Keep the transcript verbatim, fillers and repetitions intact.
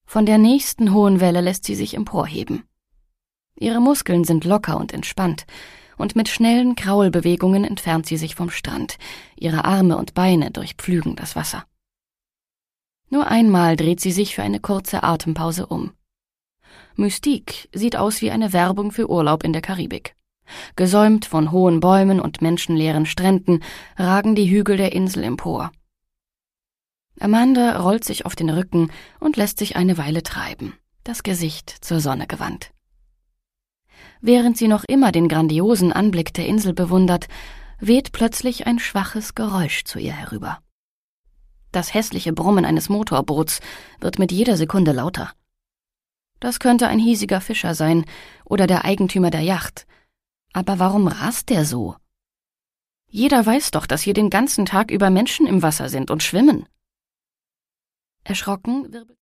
Von der nächsten hohen Welle lässt sie sich emporheben. Ihre Muskeln sind locker und entspannt, und mit schnellen Kraulbewegungen entfernt sie sich vom Strand. Ihre Arme und Beine durchpflügen das Wasser. Nur einmal dreht sie sich für eine kurze Atempause um. Mystique sieht aus wie eine Werbung für Urlaub in der Karibik. Gesäumt von hohen Bäumen und menschenleeren Stränden ragen die Hügel der Insel empor. Amanda rollt sich auf den Rücken und lässt sich eine Weile treiben, das Gesicht zur Sonne gewandt. Während sie noch immer den grandiosen Anblick der Insel bewundert, weht plötzlich ein schwaches Geräusch zu ihr herüber. Das hässliche Brummen eines Motorboots wird mit jeder Sekunde lauter. Das könnte ein hiesiger Fischer sein oder der Eigentümer der Yacht. Aber warum rast der so? Jeder weiß doch, dass hier den ganzen Tag über Menschen im Wasser sind und schwimmen. Erschrocken wirbelt